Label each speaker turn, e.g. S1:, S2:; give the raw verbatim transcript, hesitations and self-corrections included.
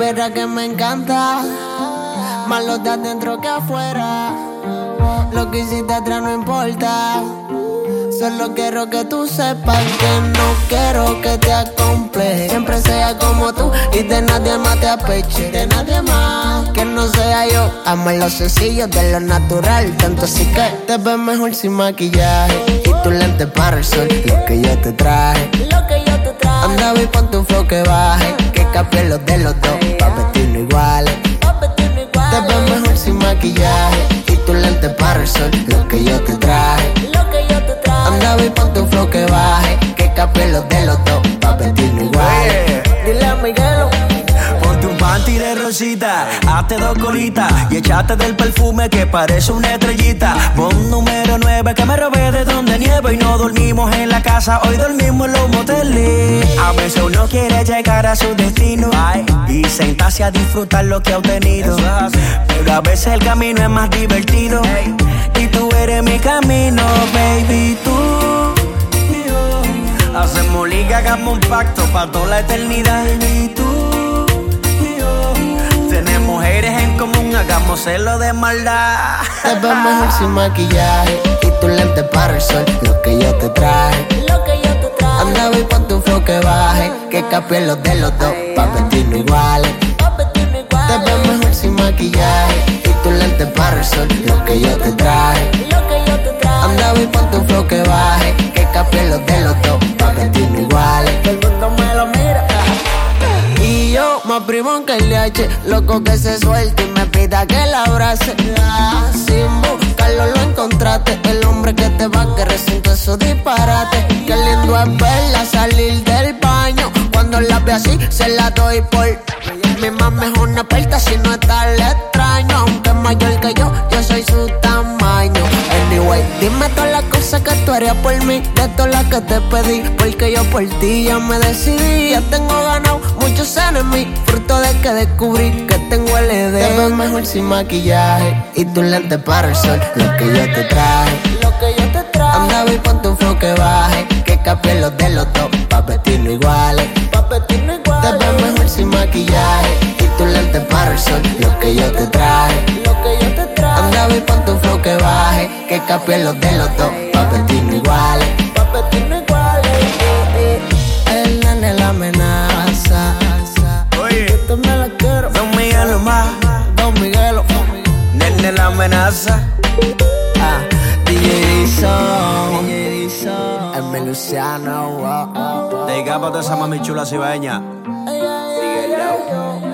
S1: supiera que me encanta más lo de adentro que afuera. Lo que hiciste atrás no importa. Solo quiero que tú sepas que no quiero que te acompleje. Siempre sea como tú y de nadie más te apeche. De nadie más que no sea yo. Amo lo sencillo de lo natural. Tanto así que te ves mejor sin maquillaje. Y tu lente para el sol, lo que yo te traje. Lo que yo te traje. Anda, vi pon tu flow que baje. Que capie los de los dos, pa' vestirnos iguales. Te ves mejor sin maquillaje. Y tu lente para el sol, lo que yo te traje. Anda, vi pon tu flow que baje. Que capie los de los dos, pa' vestirnos iguales. Dile a Miguelo.
S2: Ponte un panty de rosita, hazte dos colitas y échate del perfume que parece una estrellita. Pon número nueve que me robé de donde nieva. Y no dormimos en la casa, hoy dormimos en los moteles. A veces uno quiere llegar a su destino y sentarse a disfrutar lo que ha obtenido. Pero a veces el camino es más divertido y tú eres mi camino, baby, tú. Hacemos liga, hagamos un pacto pa' toda la eternidad. Y tú y yo tenemos mujeres en común, hagámoselo de maldad.
S1: Te ves mejor sin maquillaje y tu lente para el sol, lo que yo te traje. Lo que yo te traje. Anda, vi pon tu flow que baje, que capie los de los dos, pa' vestirnos iguales. Te ves mejor sin maquillaje y tu lente para el sol, lo que yo te traje. Anda, vi pon tu flow que baje, que capie los de los dos, pa' vestirnos iguales. Todo el mundo me lo mira. Y yo, más primo que el D H, loco que se suelte y me pida que la abrace. Ah, sin buscarlo lo encontraste, el hombre que te va a querer sin todo eso disparate. Qué lindo es verla salir del baño, cuando la ve así se la doy por. Mi mamá es una experta si no está el extraño, aunque es mayor que yo, yo soy su tamaño. Anyway, dime todas las cosas que tú harías por mí, de todas las que te pedí, porque yo por ti ya me decidí. Ya tengo ganado muchos enemigos, fruto de que descubrí que tengo L E D. Te ves mejor sin maquillaje y tu lente para el sol, lo que yo te traje. Lo que yo te traje. Anda, vi pon tu flow que baje, que capie los de los dos, pa' vestirnos iguales. Pa' vestirnos iguales. Te ves mejor sin maquillaje y tu lente para el sol, lo que yo te traje. Lo que yo te traje. Anda, vi pon tu flow que baje, que capie los de los dos, pa' vestirnos iguales. Pa' vestirnos iguales. El nene la amenaza.
S2: Oye,
S1: Esto me la quiero.
S2: Don Miguelo más,
S1: Don Miguelo.
S2: nene la amenaza.
S1: Ah, D J Dizon, D J Dizon, el Meluciano, wow, wow, wow.
S2: Dedica pa' toda esa mami chula cibaeña.
S1: Ay, ay, ay, ay, ay.